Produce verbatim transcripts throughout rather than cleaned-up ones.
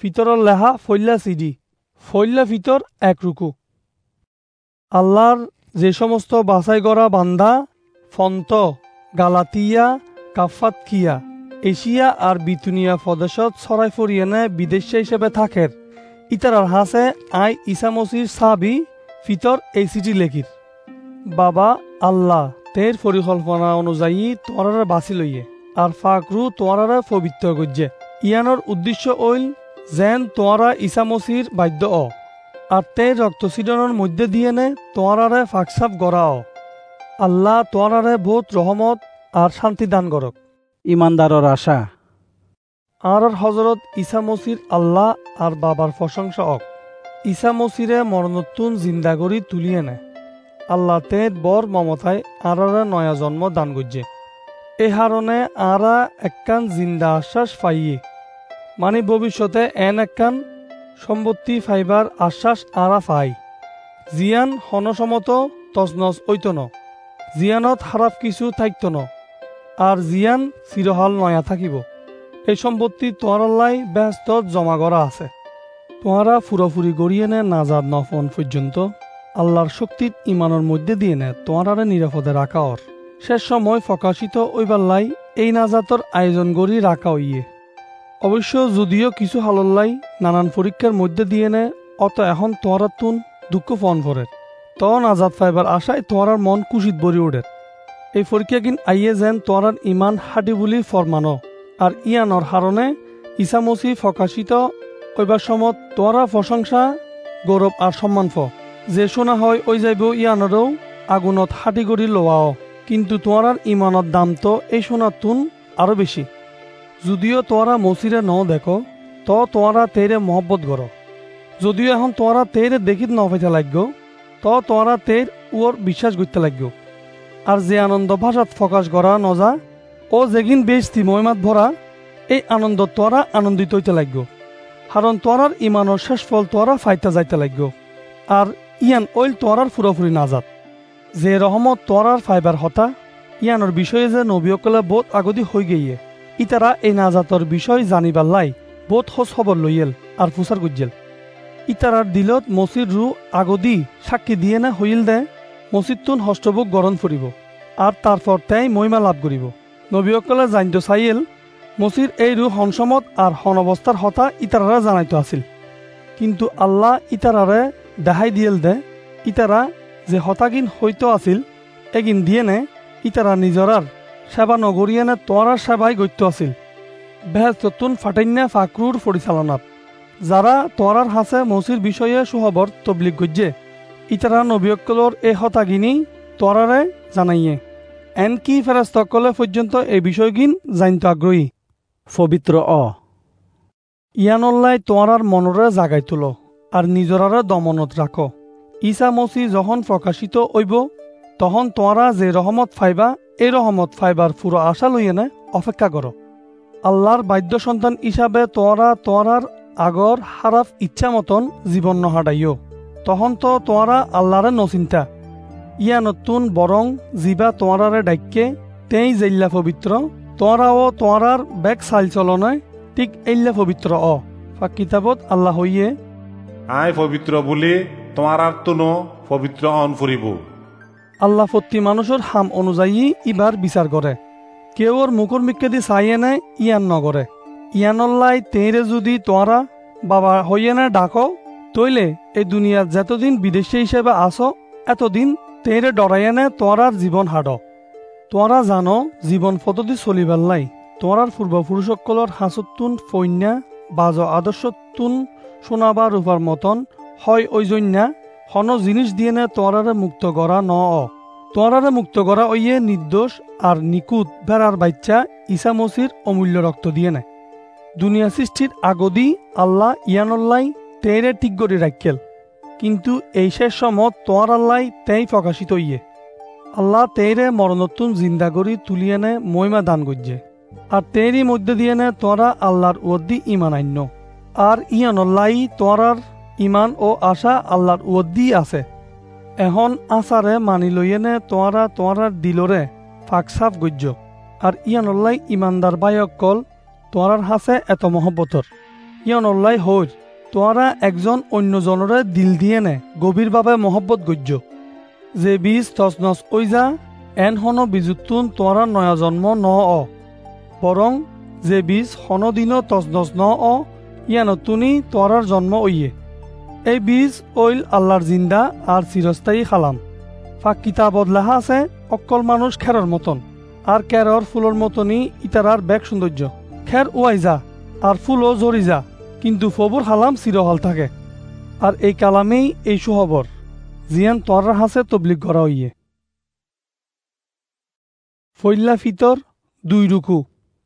ফিতরর লেহা ফল্লা CD ফল্লা Fitr এক রুকু। আল্লাহর যে সমস্ত বাছাই করা বান্দা ফন্ত গালাতিয়া কাফাতকিয়া এশিয়া আর বিতুনিয়া প্রদেশত ছড়াই ফরিয়েনে বিদেশে হিসেবে থাকের ইতারার হাসে আই ইসামসির সাবি ফিতর এই সিটি লেখির বাবা আল্লাহ তের পরিকল্পনা অনুযায়ী তোয়ারারে বাছি লইয়ে আর ফাকরু তোয়ারারে পবিত্র গজ্জে ইয়ানোর উদ্দেশ্য ওইল যেন তোয়ারা ইসামসির বাদ্য অ আর তের রক্তছিদনের মধ্যে দিয়ে নে তোয়ারারে ফাকসাফ গড়া অ আল্লাহ তোয়ারারে বহুত রহমত আর শান্তি দান করক। ইমানদারর আশা আর হজরত ঈসা মসির আল্লাহ আর বাবার প্রশংসা অক ঈসা মসিরে মরণোত্তুন জিন্দা করি তুলিয়ে নেয় আল্লাহ তের বর মমতায় আরারে নয়া জন্ম দান করছে এ হারণে আরা একখান জিন্দা আশ্বাস পাইয়ে মানে ভবিষ্যতে এন একখান সম্পত্তি ফাইবার আশ্বাস আরা পাই জিয়ান হনসমত তজনজ ঐত ন জিয়ানত খারাপ কিছু থাকত ন আর জিয়ান চিরহাল নয়া থাকিব এই সম্পত্তি তোয়ারাল্লাই ব্যস্ত জমা করা আছে তোহারা ফুরফুরি গড়িয়ে নে নাজাদ নফন পর্যন্ত আল্লাহর শক্তিত ইমানের মধ্যে দিয়ে নে তোয়ারারে নিরাপদে রাখা ওর শেষ সময় প্রকাশিত ওইবাল্লাই এই নাজাতর আয়োজন করি রাখা হইয়ে অবশ্য যদিও কিছু হালল্লাই নানান পরীক্ষার মধ্যে দিয়ে নে অত এখন তোয়ারার তুন দুঃখ ফন ভরে ত নাজাদ ফাইবার আশায় তোয়ারার মন কুশিত ভরি ওঠে এই পরীক্ষা কিন আইয়ে যেন তোয়ারার ইমান হাঁটি বুলি ফরমানো আর ইয়ানোর হারণে ঈসা মসি প্রকাশিত ওইবার সমত তোয়ারা প্রশংসা গৌরব আর সম্মান ফ যে শোনা হয় ওই যাইব ইয়ানোরও আগুনত হাঁটি করি লোয়াও কিন্তু তোয়ারার ইমানত দাম তো এই শোনার তুন আরো বেশি যদিও তোয়ারা মসিরে ন দেখো ত তোয়ারা তেরে মহব্বত গড় যদিও এখন তোয়ারা তেরে দেখিত ন পাইতে লাগব ত তোয়ারা তের উর বিশ্বাস করতে লাগব আর যে আনন্দ ভাষাত প্রকাশ করা নজা ও যেগিন বেশতি মহিমাত ভরা এই আনন্দ তোয়ারা আনন্দিত হইতে লাগব কারণ তোয়ারার ইমানের শেষ ফল তোয়ারা ফাইতে যাইতে লাগব আর ইয়ান ওইল তোয়ারার পুরোপুরি নাজাত যে রহমত তোয়ারার ফাইবার হতা ইয়ানোর বিষয়ে যে নবীসকলে বহুত আগদি হয়ে গিয়ে ইতারা এই নাজাতর বিষয় জানিবার লাই বহুত খোঁজ খবর লইয়েল আর ফুসার গুজেল ইতারার দিলত মসির রু আগদি সাক্ষী দিয়ে না হইল দে মসজিদতুন হস্তবুক গরণ ফুরিব আর তারপর তাই মহিমা লাভ করিব নবীসকলে জানিত চাইল মসির এই রু হনসমত আর হন অবস্থার হতা ইতারারা জানাইতো আছিল কিন্তু আল্লাহ ইতারারে দেখাই দিয়েল দে ইতারা যে হতাগিন হইতো আছিল এগিন দিয়ে নে ইতারা নিজরার সেবা নগরিয়ে নে তোয়ারার সেবাই গত্য আছিল বেহেস্ততুন ফাটাইন্যা ফাকরুর পরিচালনাত যারা তোয়ারার হাসে মসির বিষয়ে সুহবর তবলিগ গজ্জে ইতারা নবীসকলর এই হতাগিনী তোয়ারারে জানাইয়ে এনকি ফেরেশতাসকলে পর্যন্ত এই বিষয়গিন জানিত আগ্রহী পবিত্র অ ইয়ানল্লাই তোয়ারার মনরে জাগাই তুলো আর নিজরারে দমনত রাখো ঈসা মসি যখন প্রকাশিত হইব তখন তোয়ারা যে রহমত ফাইবা এই রহমত ফাইবার পুরো আশা লইয়ে নে অপেক্ষা করো আল্লাহর বাদ্য সন্তান হিসাবে তোয়ারা তোয়ারার আগর হারাফ ইচ্ছা মতন জীবন নহাডাইও তখন তো তোয়ারা আল্লাহরে নচিন্তা ইয়া নতুন বরং জিবা তোয়ারারে ডাইকে তেই জেল্লা পবিত্র তোয়ারা ও তোয়ারার বেগ চাল চলনায় ঠিক এইল্লা পবিত্র অ ফা কিতাবত আল্লাহ হইয়ে আই পবিত্র বলি তোমার তুনো পবিত্র অন ফুরিব আল্লাহ প্রতি মানুষের হাম অনুযায়ী ইবার বিচার করে কেউ ওর মুখর মিক্কে দি চাইয়ে নেয় ইয়ান নগরে ইয়ানল্লাই তেরে যদি তোয়ারা বাবা হইয়ে না ডাকো তইলে এই দুনিয়ার যতদিন বিদেশী হিসেবে আসো এতদিন তেরে ডরাইয়ে নে তোয়ারার জীবন হাড তোয়ারা জানো জীবন পদ্ধতি চলিবার লাই তোয়ারার পূর্বপুরুষসকলর হাঁচতুন ফৈন্যা বাজ আদর্শতুন সোনা বা রূপার মতন হয় ওই জন্যা হন জিনিস দিয়ে নে তোয়ারারে মুক্ত করা ন তোয়ারারে মুক্ত করা ওইয়ে নির্দোষ আর নিকুত ভেড়ার বাচ্চা ঈসা মসির অমূল্য রক্ত দিয়ে নেয় দুনিয়া সৃষ্টির আগদি আল্লাহ ইয়ানল্লাই তেরে ঠিক করে রাখেল কিন্তু এই শেষ সময় তোয়ার আল্লাহ তেই প্রকাশিত ইয়ে আল্লাহ তেরে মরণতুন জিন্দা করি তুলিয়ে নে মহিমা দান করছে আর তেরই মধ্যে দিয়ে নে তোরা আল্লাহর ওদ্দি ইমান আন্য আর ইয়ানল্লাই তোরার ইমান ও আশা আল্লাহর ওদ্দি আছে এখন আচারে মানি লইয়ে নে তোরা তোরার দিলরে ফাঁকসাফ গজ্য আর ইয়ানল্লাই ইমানদার বায়ক কল তোরার হাসে এত মহব্বতর ইয়ানল্লাই হইর তোয়ারা একজন অন্যজনরে দিল দিয়ে নে গভীরভাবে মহব্বত গজ্য যে বীজ তসনস ওই যা এন হন বিজুতুন তোয়ারা নয়া জন্ম ন অ বরং যে বীজ হনদিনও তসনস ন অ ইয়ানতুনি তোয়ারার জন্ম ওইয়ে এই বীজ ওইল আল্লাহর জিন্দা আর চিরস্থায়ী খালাম ফাঁক কিতাবত লেখা আছে অক্কল মানুষ খেরর মতন আর ক্যারর ফুলর মতনই ইতারার ব্যাগ সৌন্দর্য খের ওয়াই যা আর ফুলও জরি যা কিন্তু ফবুর হালাম চিরহাল থাকে আর এই কালামেই এই সুহবর জিয়ান তোয়ারার হাসে তবলিগ করা হইয়ে ফৈল্লা ফিতর দুই রুকু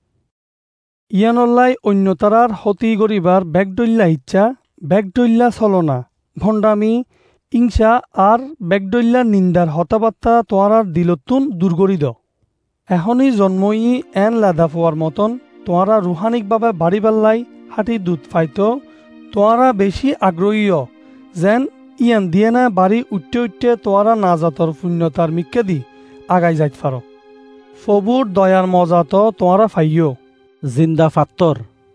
ইয়ানল্লাই অন্য তারার হতি গরিবার ব্যাগডল্লা ইচ্ছা ব্যাগডল্লা চলনা ভণ্ডামি ইংসা আর ব্যাগডল্লা নিন্দার হতাবার্তা তোয়ারার দিলতুন দুর্গরিদ এখনই জন্মই এন লাদা ফোয়ার মতন তোয়ারা রুহানিকভাবে বাড়ি পাল্লাই হাঁটি দুধ ফাইত তোয়ারা বেশি আগ্রহীয় যেন ইয়ান দিয়ে না বাড়ি উঠতে উঠতে তোয়ারা নাজাতর পুণ্যতার মিক্কে দি আগাই যাইত ফার ফবুর দয়ার মজাত তোয়ারা ফাইয় জিন্দা ফাত্তর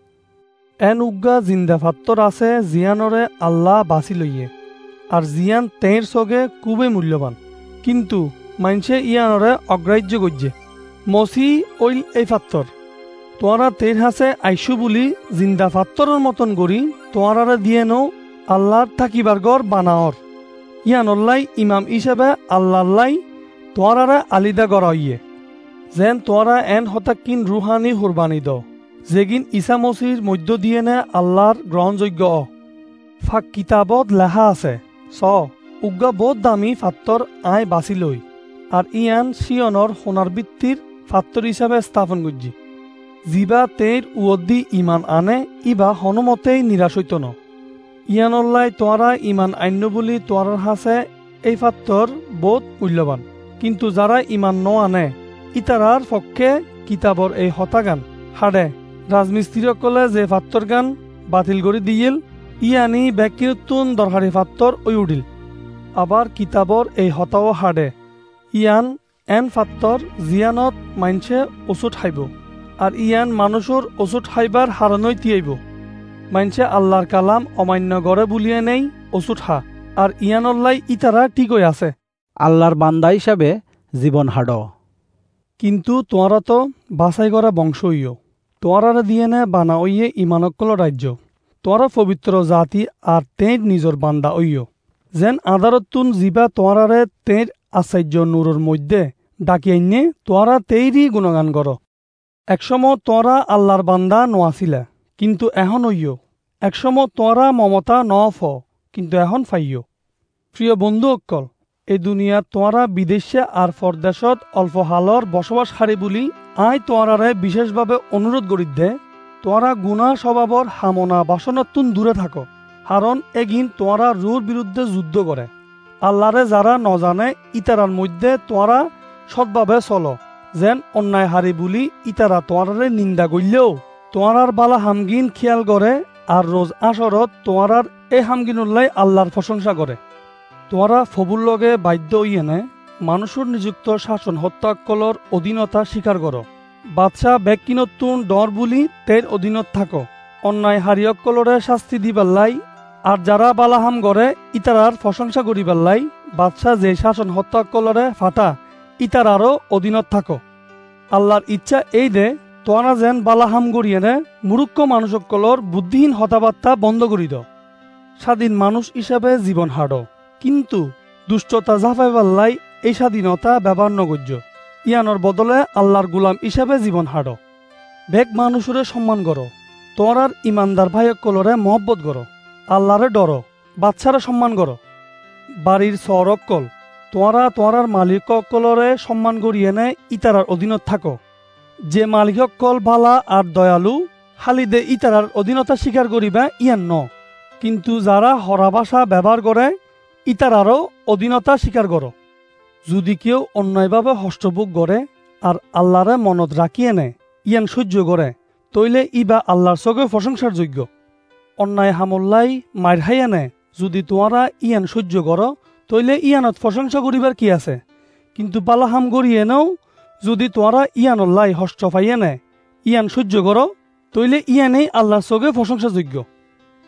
এন উগ্গা জিন্দা ফাত্তর আছে জিয়ানরে আল্লাহ বাঁচি লইয়ে আর জিয়ান তেঁর সগে খুবই মূল্যবান কিন্তু মাইনসে ইয়ানরে অগ্রাহ্য গজ্যে মসি ওইল এই ফাত্তর তোয়ারা তের হাসে আইসু বুলি জিন্দা ফাত্তরের মতন গড়ি তোয়ারারে দিয়ে নৌ আল্লাহর থাকিবার গড় বানাওর ইয়ানল্লাই ইমাম হিসেবে আল্লাহ্লাই তোয়ারারে আলিদা গড়াইয়ে যেন তোয়ারা এন হতাকিন রুহানি হুরবানি দ যেগিন ইসা মসির মধ্য দিয়ে নে আল্লাহর গ্রহণযোগ্য ফাঁক কিতাবত লেখা আছে চ উগ্গা বহুত দামি ফাত্তর আয় বাছি লই আর ইয়ান সিয়নর সোনার বৃত্তির ফাত্তর হিসাবে স্থাপন করছি জিবা তের উদ্দি ইমান আনে ইবা হনুমতেই নিরাশ হইত ন ইয়ানল্লাই তোয়ারা ইমান আন্য বুলি তোয়ারার হাসে এই ফাত্তর বহুত মূল্যবান কিন্তু যারা ইমান ন আনে ইতারার পক্ষে কিতাবর এই হতাগান হাড়ে রাজমিস্ত্রিসকলে যে ফাত্তর গান বাতিল করে দিয়েল ইয়ানি ব্যক্তিরতুন দরকারি ফাত্তর ওই উঠিল আবার কিতাবর এই হতাও হাড়ে ইয়ান এন ফাত্তর জিয়ানত মাইনসে ওষুধ খাইব আর ইয়ান মানুষের ওষুধ খাইবার হারানই তিয়াইব মাইনসে আল্লাহর কালাম অমান্য গড়ে বুলিয়ে নেই ওষুধ খা আর ইয়ানল্লাই ইতারা ঠিকই আছে আল্লাহর বান্দা হিসাবে জীবন হাড কিন্তু তোয়ারা তো বাছাই করা বংশ ইয় তোয়ারারে দিয়ে নে বানা ওইয়ে ইমানকল রাজ্য তোয়ারা পবিত্র জাতি আর তেঁর নিজর বান্দা ওইয় যেন আদারতুন জিবা তোয়ারারে তেঁর আশ্চর্য নূরের মধ্যে ডাকি আইনে তোয়ারা তেইরই গুণগান কর একসময় তোয়ারা আল্লাহর বান্দা নোয়াছিলে কিন্তু এখন ওইয় একসময় তোয়ারা মমতা ন ফ কিন্তু এখন ফাইয় প্রিয় বন্ধু অক্কল এই দুনিয়াত তোয়ারা বিদেশে আর ফরদেশত অল্প হালর বসবাস হারি বুলি আই তোয়ারারে বিশেষভাবে অনুরোধ করি দে তোয়ারা গুণা স্বভাবর হামনা বাসনতুন দূরে থাকো কারণ এগিন তোয়ারা রুর বিরুদ্ধে যুদ্ধ করে আল্লাহরে যারা নজানে ইতারার মধ্যে তোয়ারা সৎভাবে চলো যেন অন্যায় হারি বুলি ইতারা তোয়ারারে নিন্দা করলেও তোয়ারার বালা হামগিন খেয়াল করে আর রোজ আসরত তোয়ারার এই হামগিনুল্লাই আল্লাহর প্রশংসা করে তোয়ারা ফবুর লগে বাধ্য ইয়েনে মানুষের নিযুক্ত শাসন হত্যাকলর অধীনতা স্বীকার করো বাদশাহ ব্যক্তিনতুন ডর বুলি তের অধীনত থাকো অন্যায় হারিয়কলরে শাস্তি দিবাল্লাই আর যারা বালাহাম গড়ে ইতারার প্রশংসা করিবাল্লাই বাদশাহ যে শাসন হত্যাকলরে ফাটা ইতারারও অধীনত থাকো আল্লাহর ইচ্ছা এই দে তোয়ারা যেন বালাহাম গড়িয়েনে মূর্খ মানুষকলর বুদ্ধিহীন হতাবার্তা বন্ধ করি দ স্বাধীন মানুষ হিসাবে জীবন হাড় কিন্তু দুষ্টতা জাফাইবাল্লাই এই স্বাধীনতা ব্যবহার নগর্য ইয়ানোর বদলে আল্লাহর গুলাম হিসাবে জীবন হাড় বেগ মানুষরে সম্মান করো তোরার ইমানদার ভাইকলরে মহব্বত করো আল্লাহরে ডরো বাচ্চারে সম্মান করো বাড়ির সরকল তোরা তোরার মালিককলরে সম্মান করিয়ে নে ইতারার অধীনত থাকো যে মালিককল বালা আর দয়ালু হালিদে ইতারার অধীনতা স্বীকার করিবা ইয়ান ন কিন্তু যারা হরা ভাষা ব্যবহার করে ইতারারও অধীনতা স্বীকার করো যদি কেউ অন্যায়ভাবে হস্তভোগ করে আর আল্লাহরে মনত রাখিয়ে নে ইয়ান সহ্য করে তইলে ইবা আল্লাহর চোখে প্রশংসার যোগ্য অন্যায় হামল্লাই মার খাইয়া নে যদি তোমরা ইয়ান সহ্য করো তইলে ইয়ানত প্রশংসা করিবার কি আছে কিন্তু বালাহাম গড়িয়ে নেও যদি তোমরা ইয়ানল্লাই হস্ত পাইয়া নে ইয়ান সহ্য করো তইলে ইয়ানেই আল্লাহর চোখে প্রশংসাযোগ্য।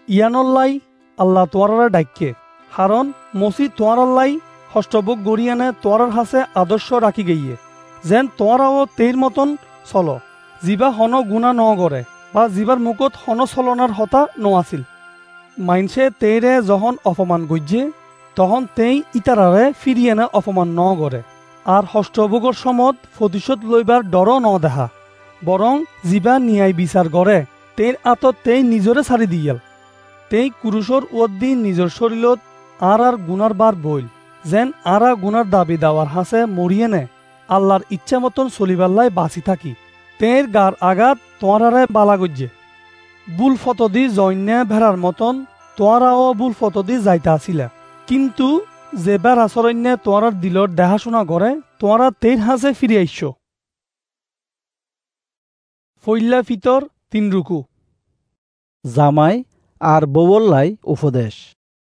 ইয়ানল্লাই আল্লাহ তোয়ারারে ডাইকে হারণ মসি তোয়ারাল্লাই হষ্টবুক গড়িয়ানে তোয়ারার হাসে আদর্শ রাখি গিয়ে যেন তোয়ারাও তেইর মতন চল জিবা হন গুণা ন গড়ে বা জিবার মুখত হন চলনার হতা ন আছিল। মাইনসে তেইরে যখন অপমান গজ্জে তখন তেই ইতারারে ফিরিয়েনে অপমান ন গড়ে আর হষ্টবুগর সমত প্রতিশোধ লইবার ডর ন দেখা বরং জিবা ন্যায় বিচার গড়ে তেইর আতত তেই নিজরে ছাড়ি দিয়াল। তেই কুরুষর উদ্দি নিজর শরীরত আর আর গুনার বার বইল যেন আরা গুনার দাবি দাওয়ার হাসে মরিয়ে নে আল্লাহর ইচ্ছা মতন চলিবাল্লাই বাঁচি থাকি। তেইর গার আঘাত তোয়ারারে বালা গজ্জে বুল ফতদি জৈন্যা ভেড়ার মতন তোয়ারাও বুল ফতদি যাইতা আসিলা কিন্তু যেবার আচরণ্যে তোয়ারার দিলর দেখাশোনা করে তোয়ারা তেইর হাসে ফিরে আইস। ফইল্লা ফিতর তিন রুকু। জামাই আর বউল্লাই উপদেশ।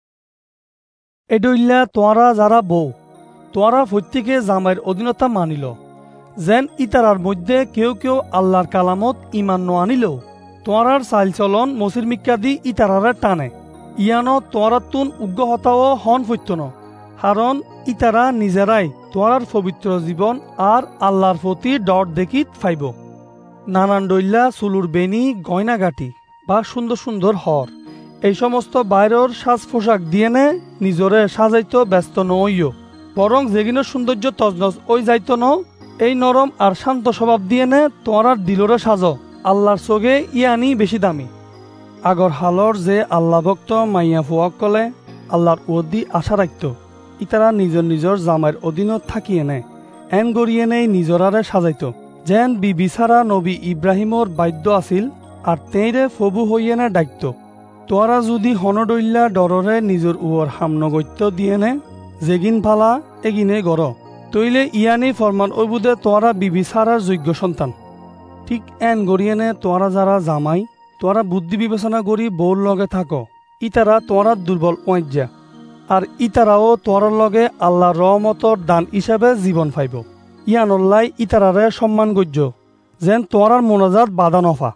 এডইল্লা তোয়ারা যারা বউ তোয়ারা প্রত্যেকে জামাইয়ের অধীনতা মানিল যেন ইতারার মধ্যে কেউ কেউ আল্লাহর কালামত ইমান ন আনিলেও তোয়ারার চাল চলন মসির মিক্কা দি ইতারারে টানে ইয়ানো তোয়ারাতুন উগ্র হতাও হন ফত্যন কারণ ইতারা নিজেরাই তোয়ারার পবিত্র জীবন আর আল্লাহর প্রতি ডর দেখিত ফাইব। নানান ডইল্লা চুলুর বেনি গয়নাগাটি বা সুন্দর সুন্দর হর এই সমস্ত বাইরের সাজ পোশাক দিয়ে নে নিজরে সাজাইতো ব্যস্ত নইও বরং যেগিনের সৌন্দর্য তজনজ ওই যাইতো ন এই নরম আর শান্ত স্বভাব দিয়ে নে তোয়ারার দিলরে সাজ আল্লাহর চোখে ইয়ানি বেশি দামি। আগর হালর যে আল্লাহ ভক্ত মাইয়া ফুয়াক কলে আল্লাহর উদ্দি আশা রাখত ইতারা নিজর নিজর জামাইয়ের অধীনত থাকিয়ে নে এন গড়িয়ে নেই নিজরারে সাজাইত যেন বিবিসারা নবী ইব্রাহিমর বাদ্য আছিল আর তেইরে ফবু হইয়ে নে ডাকত। তোয়ারা যদি হনডইল্লা ডররে নিজর উয়র হামনগত্য দিয়ে নে যেগিন ফালা এগিনে গড় তৈলে ইয়ানি ফরমান ওইবুদে তোয়ারা বিবিসারার যোগ্য সন্তান। ঠিক এন গড়িয়েনে তোয়ারা যারা জামাই তোয়ারা বুদ্ধি বিবেচনা করি বউর লগে থাকো ইতারা তোয়ারার দুর্বল ওয়াজ্জা আর ইতারাও তোয়ারার লগে আল্লাহ রহমতর দান হিসাবে জীবন পাইব। ইয়ানল্লাই ইতারারে সম্মান গজ্য যেন তোয়ারার মোনাজাত বাধা নফা।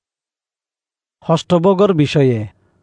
হষ্টবগর বিষয়ে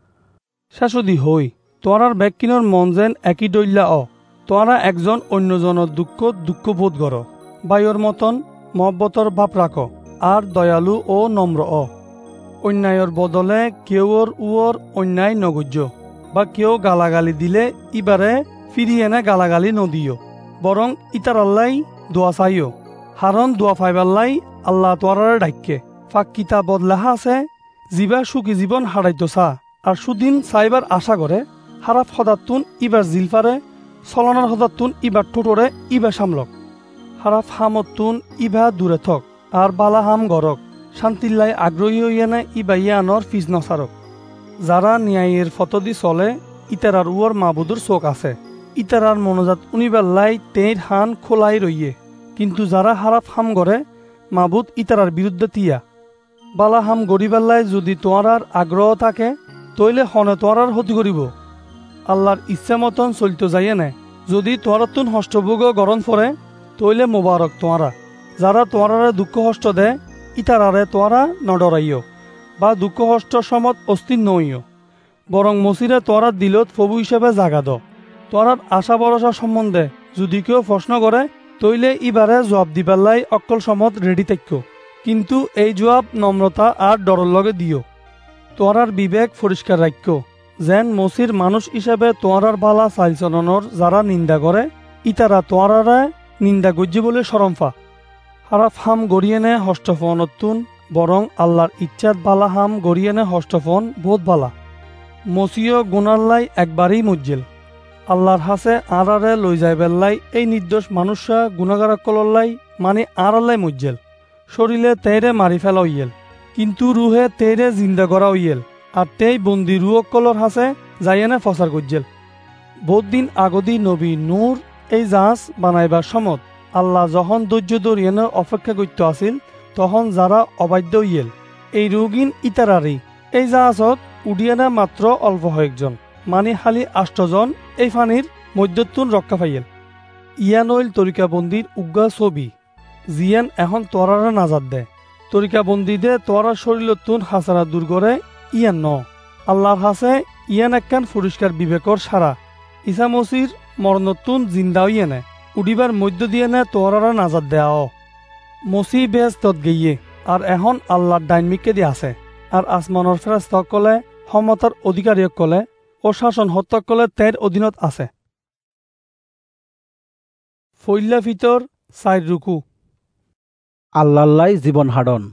শাশুদি হই তোয়ারার ব্যাকিনর মন যেন একই দইল্লা অ তোয়ারা একজন অন্যজনের দুঃখ দুঃখ বোধ কর বায়ুর মতন মহব্বতর বাপ রাখ আর দয়ালু ও নম্র অ অন্যায়ের বদলে কেউর উয়র অন্যায় নগজ্য বা কেউ গালাগালি দিলে ইবারে ফিরিয়ে এনে গালাগালি নদিও বরং ইতারাল্লাই দোয়া চাইও হারণ দোয়া ফাইবাল্লাই আল্লাহ তোয়ারারে ডাক্যে ফাঁক কিতা বদলাহা আছে জিবা সুখী জীবন হারাইতো চা আর সুদিন চাইবার আশা করে হারাপ সদাতুন ইবার জিলফারে চলনার সদাতুন ইবার ঠোঁটরে ইবা সামলক হারাপ হামতুন ইবা দূরে থক আর বালা হাম গরক শান্তিল্লাই আগ্রহী হইয়ানে ইবা ইয়ানর ফিজ নসারক। যারা ন্যায়ের ফতদি চলে ইতারার উয়র মাবুদুর চোখ আছে ইতারার মনোজাত উনিবাল্লাই তেইর হান খোলাই রইয়ে কিন্তু যারা হারাপ হাম গড়ে মাবুদ ইতারার বিরুদ্ধে তিয়া বালা হাম গরিবাল্লাই যদি তোয়ারার আগ্রহ থাকে তইলে হনে তোয়ারার ক্ষতি করিব আল্লাহর ইচ্ছা মতন চলিত যাইয়ে নে যদি তোয়ারাতুন হষ্টভোগ গরণ পরে তইলে মোবারক তোয়ারা যারা তোয়ারারে দুঃখ হষ্ট দে ইতারারে তোয়ারা নডরাইও বা দুঃখ হষ্ট সমত অস্থির নইও বরং মসিরে তোয়ারার দিলত ফবু হিসেবে জাগা দ তোয়ারার আশা ভরসা সম্বন্ধে যদি কেউ প্রশ্ন করে তইলে ইবারে জবাব দিবাল্লাই অক্কল সমত রেডি থাক্য কিন্তু এই জবাব নম্রতা আর ডরর লগে দিও। তোয়ারার বিবেক পরিষ্কার রাখ্য যেন মসির মানুষ হিসেবে তোয়ারার বালা চাইলচলনর যারা নিন্দা করে ইতারা তোয়ারারে নিন্দা গজ্জি বলে সরমফা হারাফ হাম গড়িয়ে নে হষ্টফনতুন বরং আল্লাহর ইচ্ছাত বালা হাম গড়িয়ে নে হষ্টফন বোধ বালা মসিও গুনাল্লাই একবারই মজ্জিল আল্লাহর হাসে আড়ারে লই যাই বেল্লাই এই নির্দোষ মানুষরা গুণাগারকল্লাই মানে আড়াল্লাই মজ্জেল শরীরে তেরে মারি ফেলা হইয়েল কিন্তু রুহে তেরে জিন্দা করা হইয়েল আর তেই বন্দি রুয়কলর হাসে যাইয়েনে ফসার গজ্জেল। বহুত দিন আগদি নবী নূর এই জাহাজ বানাইবার সমত আল্লাহ যখন ধৈর্য ধরিয়েনে অপেক্ষা করতে আসিল তখন যারা অবাধ্য হইয়েল এই রোগিন ইতারারি এই জাহাজত উডিয়ানা মাত্র অল্প কয়েকজন মানে খালি আষ্টজন এই ফানির মধ্যতুন রক্ষা পাইয়েল। ইয়ান হইল তরিকাবন্দির উগ্গা ছবি জিয়ান এখন তোয়ারারে নাজাদ দে তরিকাবন্দি দে তোয়ারা শরীরতুন হাসারা দূর করে ইয়ান ন আল্লাহর হাসে ইয়ান একখান পরিষ্কার বিবেকর সারা ঈসা মসির মরণতুন জিন্দা ইয়েনে উডিবার মধ্য দিয়ে নে তোয়ারা নাজাদ দেও মসি বেহস্তত গিয়ে আর এখন আল্লাহর ডাইনমিককে দিয়ে আছে আর আসমানৰ ফেরেশতাসকলে ক্ষমতার অধিকারীসকলে ও শাসন হত্যকলে তের অধীনত আছে। ফৈল্লা ভিতর চাইর রুকু আল্লাহ্লাই জীবন হাডন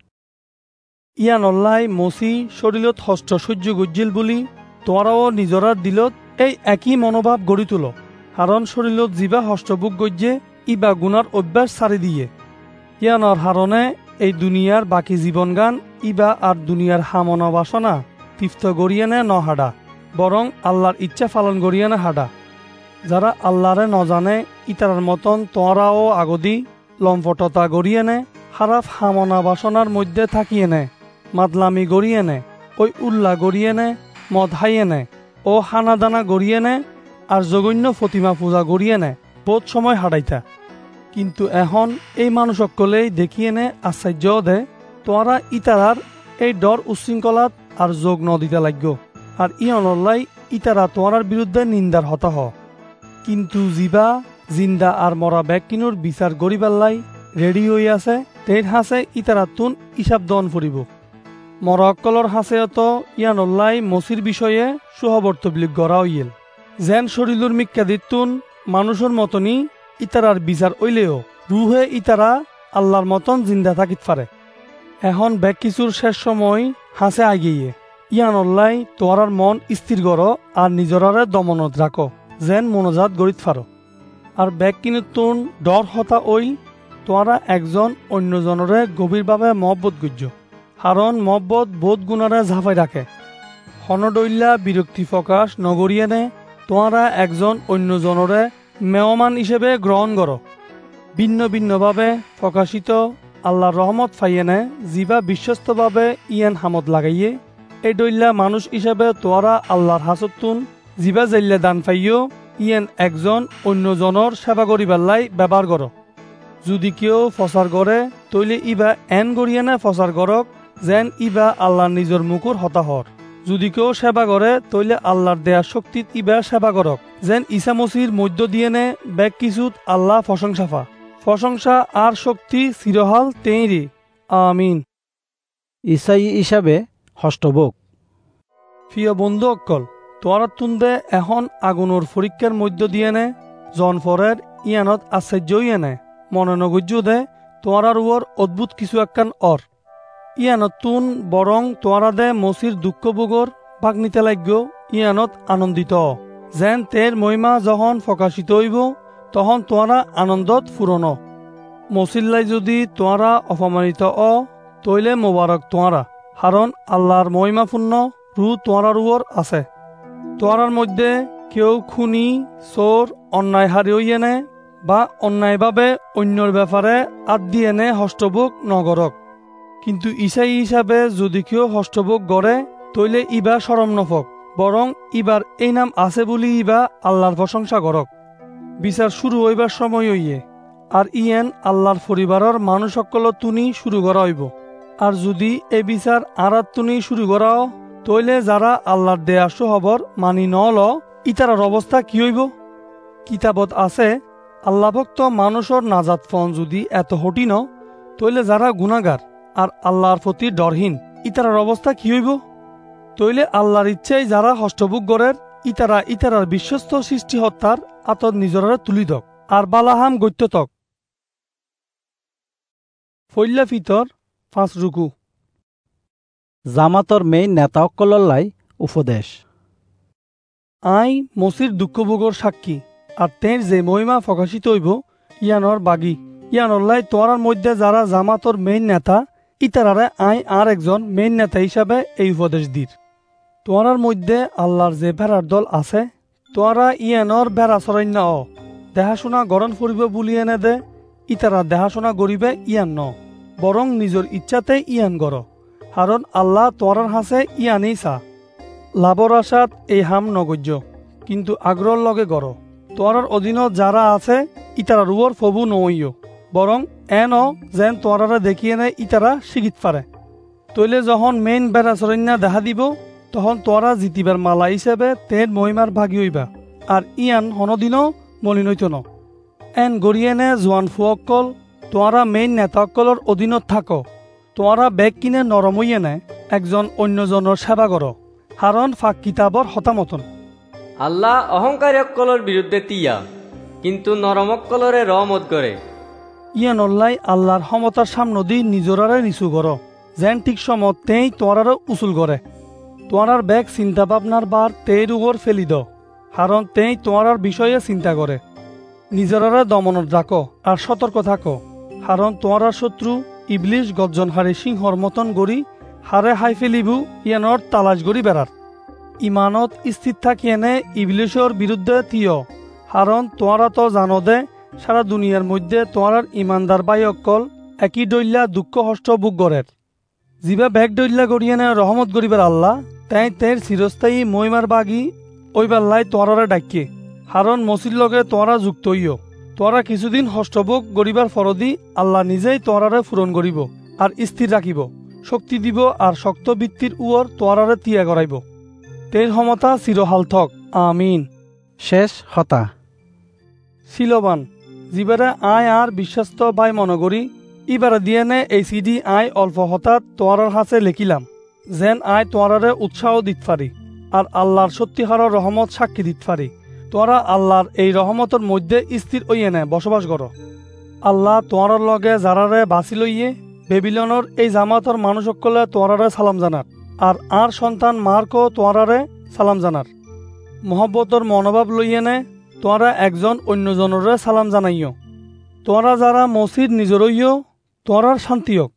ইয়ান অল্লাই মসি শরীৰত হস্ত সহ্য গজ্জিল বুলি তোয়ারাও নিজরার দিলত এই একই মনোভাব গড়ি তোল হারণ শরীৰত জিবা হস্তবুক গজ্জে ইবা গুণার অভ্যাস ছাড়ি দিয়ে ইয়ানর হারণে এই দুনিয়ার বাকি জীবন গান ইবা আর দুনিয়ার হামনা বাসনা তিফত গড়িয়ানে ন হাডা বরং আল্লাহর ইচ্ছা পালন গড়িয়ানে হাডা যারা আল্লাহরে নজানে ইতারার মতন তোয়ারাও আগদি লম্পটতা গড়িয়ানে খারাপ হামনা বাসনার মধ্যে থাকিয়েনে মাদলামি গড়িয়েনে ওই উল্লা গড়িয়েনে মদ হাইয়েনে ও হানাদানা গড়িয়েনে আর জঘন্য ফতিমা পূজা গড়িয়েনে বহুত সময় হাডাইতা কিন্তু এখন এই মানুষসকলেই দেখিয়েনে আশ্চর্য দে তোয়ারা ইতারার এই ডর উশৃঙ্খলাত আর যোগ ন দিতে লাগব আর ই অনল্লাই ইতারা তোয়ারার বিরুদ্ধে নিন্দার হতাহ কিন্তু জিবা জিন্দা আর মরা ব্যক্তিনুর বিচার গরিবাল্লাই রেডি হয়ে আছে তের হাসে ইতারা তুন ইসাব দন ফুরিব মরক্কলর হাসেয়ত ইয়ানল্লাই মসির বিষয়ে সুহবর্তবিলিক গড়া হইয়েল যেন শরীলুর মিক্কাদিতুন মানুষের মতনই ইতারার বিচার ওইলেও রুহে ইতারা আল্লাহর মতন জিন্দা থাকিত পারে এখন ব্যাগ কিছুর শেষ সময় হাসে আগিয়ে ইয়ানল্লাই তোয়ারার মন স্থির গড় আর নিজরারে দমনত রাখো যেন মনোজাত গড়িত ফারো আর ব্যাগ কিনুতুন ডর হতা ওই তোয়ারা একজন অন্যজনরে গভীরভাবে মহব্বত গুজ্জ হারণ মহব্বত বোধ গুণারে ঝাঁপাই রাখে হনডৈল্লা বিরক্তি প্রকাশ নগরিয়েনে তোয়ারা একজন অন্যজনরে মেহমান হিসেবে গ্রহণ কর ভিন্ন ভিন্নভাবে প্রকাশিত আল্লাহর রহমত ফাইয়েনে জিবা বিশ্বস্তভাবে ইয়ান হামত লাগাইয়ে এই দৈল্লা মানুষ হিসেবে তোয়ারা আল্লাহর হাসতুন জিবা জেল্লে দান ফাইও ইয়ান একজন অন্যজনের সেবা করিবাল্লাই ব্যবহার কর যদি কেউ ফসার করে তৈলে ইবা এন গড়িয়ানে ফসার করক যেন ইবা আল্লাহর নিজের মুকুর হতাহর যদি কেউ সেবা করে তৈলে আল্লাহর দেয়া শক্তিত ইবা সেবা করক যেন ঈসা মসির মধ্য দিয়ে নে ব্যাগ কিছুত আল্লাহ প্রশংসাফা প্রশংসা আর শক্তি চিরহাল তেইরি আমিন। ইসাই হিসাবে হষ্টবুক প্রিয় বন্ধু অক্কল তোয়ারা তুন্দে এখন আগুনের পরীক্ষার মধ্য দিয়ে নে জনফরের ইয়ানত আশ্চর্য ইয়েনে মনে নগজ্য দে তোয়ারার ওর অদ্ভুত কিছু একখান অর ইয়ানত তুন বরং তোয়ারা দে মসির দুঃখ বুগর ভাগ নিতে লাগব ইয়ানত আনন্দিত যেন তের মহিমা যখন প্রকাশিত হইব তখন তোয়ারা আনন্দত ফুরন মসিল্লাই যদি তোয়ারা অপমানিত অ তৈলে মোবারক তোয়ারা কারণ আল্লাহর মহিমাপূর্ণ রু তোয়ারার ওর আছে তোয়ারার মধ্যে কেউ খুনি চোর অন্যায় হারিয়ে নে বা অন্যায়ভাবে অন্যর ব্যাপারে আদ দিয়ে নে হষ্টভোগ নগরক কিন্তু ইসাই হিসাবে যদি কেউ হষ্টভোগ গড়ে তৈলে ইবা সরম নফক বরং ইবার এই নাম আছে বলি ইবা আল্লাহর প্রশংসা করক বিচার শুরু হইবার সময় হইয়ে আর ইয়েন আল্লাহর পরিবারের মানুষ সকল তুনি শুরু করা হইব আর যদি এ বিচার আরাত তুনি শুরু করাও তৈলে যারা আল্লাহর দেয়া সুহবর মানি নল ইতারার অবস্থা কি হইব কিতাবত আছে আল্লাহ ভক্ত মানুষের নাজাত ফন যদি এত হটিন তৈলে যারা গুনাগার আর আল্লাহর প্রতি ডরহীন ইতারার অবস্থা কি হইব তৈলে আল্লাহর ইচ্ছাই যারা হষ্টভোগ গড়ের ইতারা ইতারার বিশ্বস্ত সৃষ্টি হত্যার আতর নিজরারে তুলিদক আর বালাহাম গৈত্যতক ফৈল্লা ফিতর পাঁচ রুকু জামাতর মেইন নেতাসকললাই উপদেশ আই মসির দুঃখভোগর সাক্ষী আর তের যে মহিমা প্রকাশিত হইব ইয়ানর বাগি ইয়ানল্লাই তোয়ারার মধ্যে যারা জামাতর মেইন নেতা ইতারারে আই আর একজন মেইন নেতা হিসাবে এই উপদেশ দির তোয়ারার মধ্যে আল্লাহর যে ভেড়ার দল আছে তোয়ারা ইয়ানর ভেড়া চরাইনা অ দেহাশোনা গরণ ফুরিব বুলিয়ে নে দে ইতারা দেহাশোনা গরিবে ইয়ান ন বরং নিজের ইচ্ছাতে ইয়ান গড় কারণ আল্লাহ তোয়ারার হাসে ইয়ানেই চা লাভর আশাত এই হাম নগজ্য কিন্তু আগ্রহর লগে গড় তোয়ারার অধীনত যারা আছে ইতারা রুয়র ফবু নইও বরং এন যেন তোয়ারারে দেখিয়ে নেয় ইতারা শিখিত পারে তৈলে যখন মেইন বেড়া চরণ্যা দেখা দিব তখন তোরা জিতিবার মালা হিসেবে তের মহিমার ভাগী হইবা আর ইয়ান হনদিনও মলিন হইত ন এন গড়িয়েনে জোয়ান ফুয়কল তোরা মেইন নেতাসকলৰ অধীনত থাকো তোরা বেগ কিনে নরম হইয়ে নে একজন অন্যজনের সেবা করো হারণ ফাঁক কিতাবর হতামতন আল্লাহ অহংকারীসকলৰ বিৰুদ্ধে তিয়া কিন্তু নরমসকলরে রহমত করে ইয়ান অল্লাই আল্লাহর ক্ষমতার সামনে দি নিজরারে নিচু করো যেন ঠিক সময় তেই তোরারও উচুল করে তোরার বেগ চিন্তা ভাবনার বার তের উপর ফেলি দ কারণ তেই তোরার বিষয়ে চিন্তা করে নিজরারে দমনত রাখো আর সতর্ক থাকো কারণ তোরার শত্রু ইবলিশ গর্জন হারে সিংহর মতন গড়ি হারে হাই ফেলিবু ইয়ানর তালাশ গড়ি বেড়ার ইমানত স্থির থাকিয়েনে ইবলিশর বিরুদ্ধে তিয় কারণ তোরা তো জানো দে সারা দুনিয়ার মধ্যে তোরার ইমানদার বাই অকল একই দৈল্যা দুঃখ হষ্ট বুক গড়ের জিবা ব্যাগ দৈল্যা গড়িয়েনে রহমত গরিবার আল্লাহ তাই তের চিরস্থায়ী মহিমার বাগি ওইবাল্লাই তোরারে ডাকিয়ে হারণ মসির লগে তোরা যুক্ত হইও তোরা কিছুদিন হষ্টভোগ গরিবার ফরদি আল্লাহ নিজেই তোরারে পূরণ করিব আর স্থির রাখিব শক্তি দিব আর শক্ত বৃত্তির উয়র তোরারে তিয়া করাইব তের ক্ষমতা চিরহাল থক আমিন শেষ হতা শিলবান যিবারে আয় আর বিশ্বাস্ত ভাই মনগরী ইবারে দিয়ে নে এই সিডি আয় অল্প হঠাৎ তোয়ারার হাতে লেখিলাম যেন আয় তোয়ারারে উৎসাহ দিত পারি আর আল্লাহর সত্যিকারের রহমত সাক্ষী দিত পারি তোরা আল্লাহর এই রহমতের মধ্যে স্থির হইয়ে নে বসবাস করো আল্লাহ তোয়ারার লগে যারারে বাঁচি লইয়ে বেবিলনের এই জামাতর মানুষসকলে তোয়ারারে সালাম জানার আর আর সন্তান মার্কও তোয়ারারে সালাম জানার মহব্বতর মনোভাব লইয়ে নে তোরা একজন অন্যজনরে সালাম জানাইও তোরা যারা মসজিদ নিজরইও তোরার শান্তি হোক